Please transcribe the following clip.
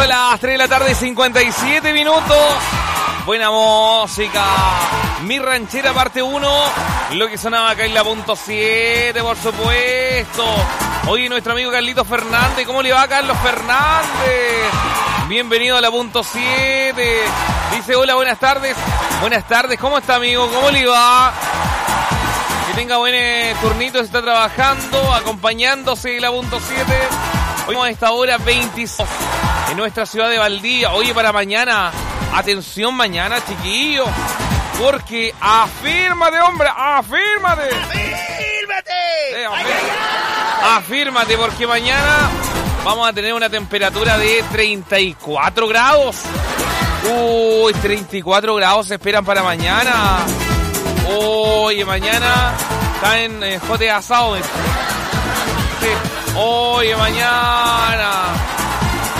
las 3 de la tarde, 57 minutos. Buena música. Mi ranchera parte 1. Lo que sonaba acá en la punto 7, por supuesto. Oye, nuestro amigo Carlitos Fernández. ¿Cómo le va, Carlos Fernández? Bienvenido a la punto 7. Dice, hola, buenas tardes. Buenas tardes, ¿cómo está, amigo? ¿Cómo le va? Que tenga buen turnito, se está trabajando, acompañándose de la punto 7. Hoy a esta hora 26 en nuestra ciudad de Valdivia. Oye, para mañana, atención mañana, chiquillos, porque afírmate, hombre, afírmate. Afírmate, porque mañana vamos a tener una temperatura de 34 grados. Uy, 34 grados se esperan para mañana. Oye, mañana está en Jote Asado. Oye, mañana